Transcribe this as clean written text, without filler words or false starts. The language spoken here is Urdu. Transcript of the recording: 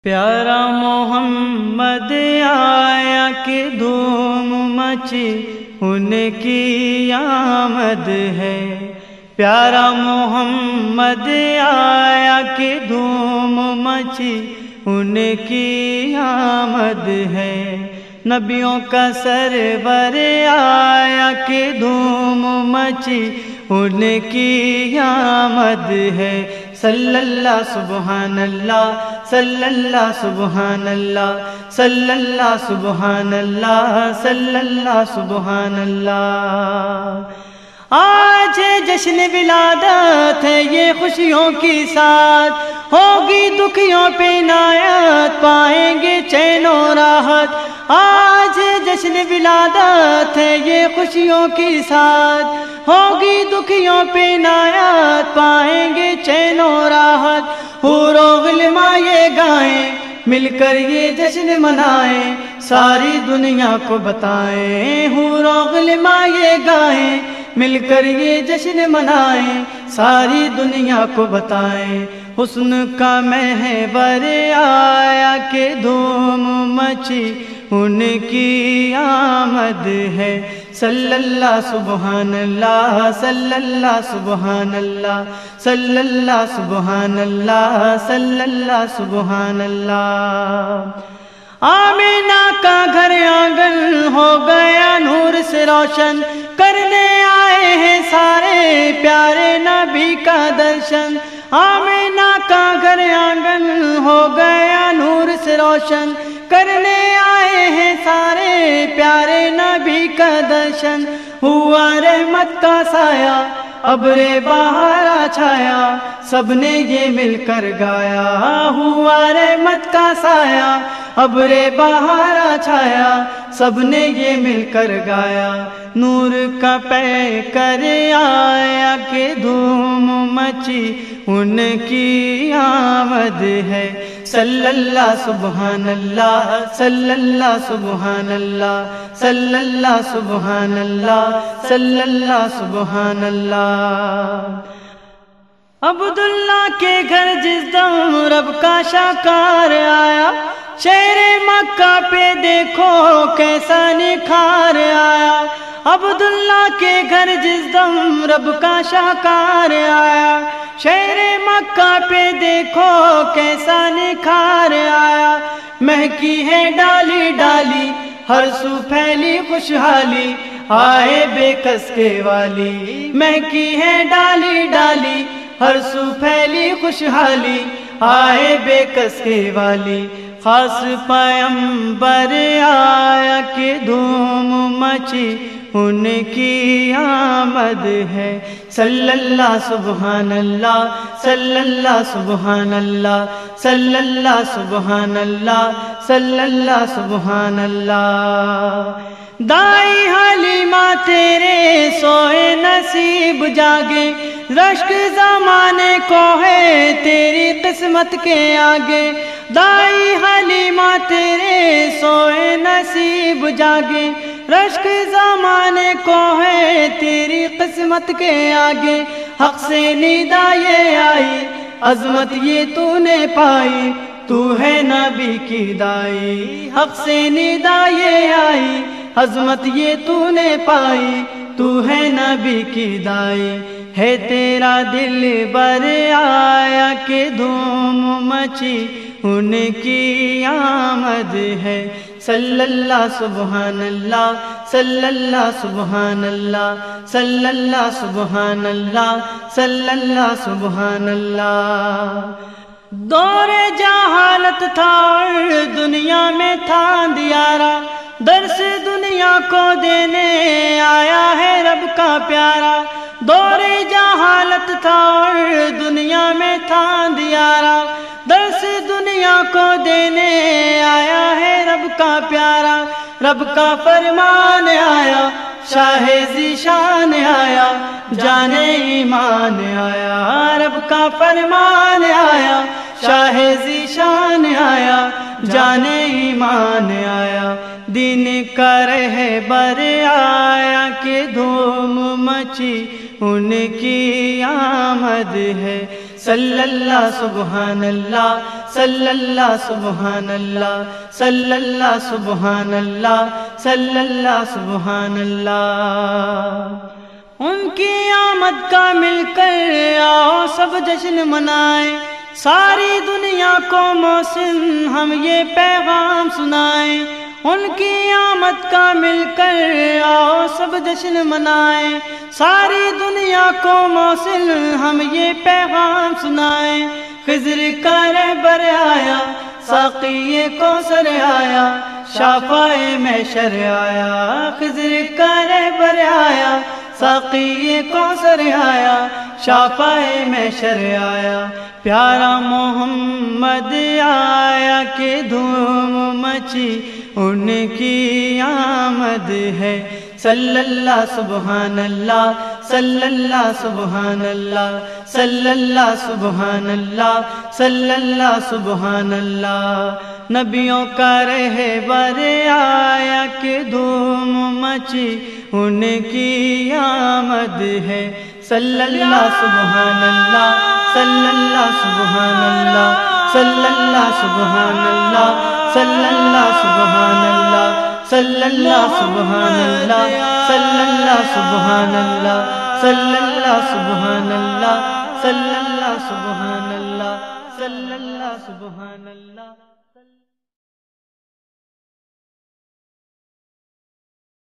پیارا محمد آیا کہ دھوم مچی ان کی آمد ہے۔ پیارا محمد آیا کہ دھوم مچی ان کی آمد ہے۔ نبیوں کا سرور آیا کہ دھوم مچی ان کی آمد ہے۔ صلی اللہ سبحان اللہ، صلی اللہ سبحان اللہ، صلی اللہ سبحان اللہ، صلی اللہ سبحان اللہ۔ آج جشن ولادت ہے یہ خوشیوں کی ساتھ، ہوگی دکھیوں پہ عنایت، پائیں گے چین و راحت۔ آج جشن ولادت ہے یہ خوشیوں کی ساتھ، ہوگی دکھیوں پہ عنایت، پائیں گے چین و راحت۔ حور و غلماں یہ گائیں، مل کر یہ جشن منائیں، ساری دنیا کو بتائیں۔ حور و غلماں یہ گائیں، مل کر یہ جشن منائیں، ساری دنیا کو بتائیں۔ حسن کا محور آیا کہ دھوم مچی ان کی آمد ہے۔ صلی اللہ سبحان اللہ، صلی اللہ سبحان اللہ، صلی اللہ سبحان اللہ، صلی اللہ سبحان اللہ۔ آمینہ کا گھر آنگن ہو گیا نور سے روشن، کرنے آئے ہیں سارے پیارے نبی کا درشن۔ آمینہ کا گھر آنگن ہو گیا نور سے روشن، کرنے آئے ہیں سارے پیارے نبی کا درشن۔ ہوا رحمت کا سایہ ابر بہار چھایا، سب نے یہ مل کر گایا۔ ہوا رحمت کا سایہ ابر بہار چھایا، سب نے یہ مل کر گایا۔ نور کا پے کر آیا کہ دھوم مچی ان کی آمد ہے۔ صلی اللہ سبحان اللہ، صلی اللہ سبحان اللہ، صلی اللہ سبحان اللہ، صلی اللہ سبحان اللہ۔ عبداللہ کے گھر جس دم رب کا شاکار آیا، شہر مکہ پہ دیکھو کیسا نکھار آیا۔ عبداللہ کے گھر جس دم رب کا شاکار آیا، شہر مکہ پہ دیکھو کیسا نکھار آیا۔ مہکی ہے ڈالی ڈالی، ہر سو پھیلی خوشحالی، آئے بے کس کے والی۔ مہکی ہے ڈالی ڈالی، ہر سو پھیلی خوشحالی، آئے بے کس کے والی۔ خاص پیغمبر آیا کہ دھوم مچی ان کی آمد ہے۔ صلی اللہ سبحان اللہ، صلی اللہ سبحان اللہ، صلی اللہ سبحان اللہ، صلی اللہ سبحان اللہ۔ دائی حلیمہ تیرے سوئے نصیب جاگے، رشک زمانے کو ہے تیری قسمت کے آگے۔ دائی حلیمہ تیرے سوئے نصیب جاگے، رشک زمانے کو ہے تیری قسمت کے آگے۔ حق سے ندا یہ آئی، عظمت یہ تو نے پائی، تو ہے نبی کی دائی۔ حق سے ندا یہ آئی، عظمت یہ تو نے پائی، تو ہے نبی کی دائی۔ ہے تیرا دل بر آیا کہ دھوم مچی ان کی آمد ہے۔ صلی اللہ سبحان اللہ، صلی اللہ سبحان اللہ، صلی اللہ سبحان اللہ، صلی اللہ سبحان اللہ۔ دور جہالت تھا اور دنیا میں تھا اندھیارا، درس دنیا کو دینے آیا ہے رب کا پیارا۔ دور جہالت تھا اور دنیا میں تھا اندھیارا، درس دنیا کو دینے آیا ہے رب کا پیارا۔ رب کا فرمان آیا، شاہ ذیشان آیا، جان ایمان آیا۔ رب کا فرمان آیا، شاہ ذیشان آیا، جان ایمان آیا۔ دین کا رہبر آیا کہ دھوم مچی ان کی آمد ہے۔ صلی اللہ سبحان اللہ، صلی اللہ سبحان اللہ، صلی اللہ سبحان اللہ، صلی اللہ سبحان اللہ۔ ان کی آمد کا مل کر آؤ سب جشن منائیں، ساری دنیا کو محسن ہم یہ پیغام سنائیں۔ ان کی آمد کا مل کر آؤ سب جشن منائیں، ساری دنیا کو محسن ہم یہ پیغام سنائیں۔ خضر کا رہبر آیا، ساقی کوثر آیا، شافعِ محشر آیا۔ خضر کا رہبر آیا، ساقی کوثر آیا، شافعِ محشر آیا۔ پیارا محمد آیا کہ دھوم مچی ان کی آمد ہے۔ صلی اللہ سبحان اللہ، صلی اللہ سبحان اللہ، صلی اللہ سبحان اللہ، صلی اللہ سبحان اللہ۔ نبیوں کا رہبر آیا کہ دھوم مچی ان کی آمد ہے۔ صلی اللہ سبحان اللہ، صلی اللہ سبحان اللہ، صلی اللہ سبحان اللہ، صلی اللہ سبحان اللہ، صلی اللہ سبحان اللہ، صلی اللہ سبحان اللہ، صلی اللہ سبحان اللہ، صلی اللہ سبحان اللہ، صلی اللہ سبحان اللہ۔